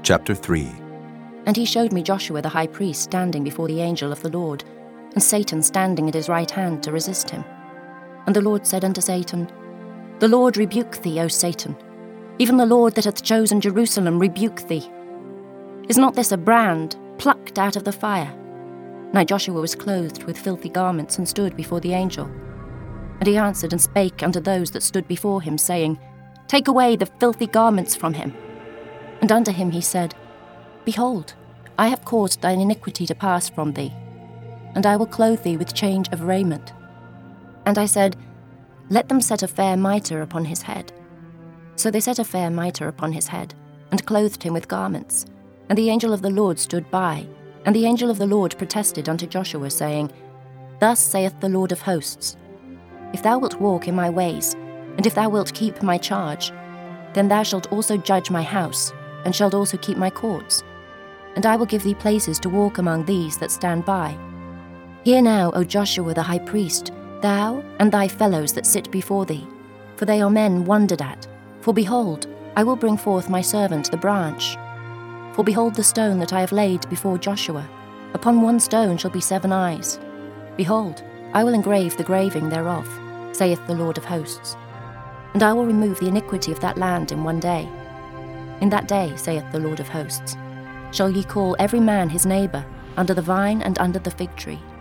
Chapter 3. And he showed me Joshua the high priest standing before the angel of the Lord, and Satan standing at his right hand to resist him. And the Lord said unto Satan, The Lord rebuke thee, O Satan. Even the Lord that hath chosen Jerusalem rebuke thee. Is not this a brand plucked out of the fire? Now Joshua was clothed with filthy garments, and stood before the angel. And he answered and spake unto those that stood before him, saying, Take away the filthy garments from him. And unto him he said, Behold, I have caused thine iniquity to pass from thee, and I will clothe thee with change of raiment. And I said, Let them set a fair mitre upon his head. So they set a fair mitre upon his head, and clothed him with garments. And the angel of the Lord stood by, and the angel of the Lord protested unto Joshua, saying, Thus saith the Lord of hosts, If thou wilt walk in my ways, and if thou wilt keep my charge, then thou shalt also judge my house, and shalt also keep my courts. And I will give thee places to walk among these that stand by. Hear now, O Joshua the high priest, thou and thy fellows that sit before thee, for they are men wondered at. For behold, I will bring forth my servant the branch. For behold the stone that I have laid before Joshua. Upon one stone shall be 7 eyes. Behold, I will engrave the graving thereof, saith the Lord of hosts. And I will remove the iniquity of that land in one day. In that day, saith the Lord of hosts, shall ye call every man his neighbour, under the vine and under the fig tree.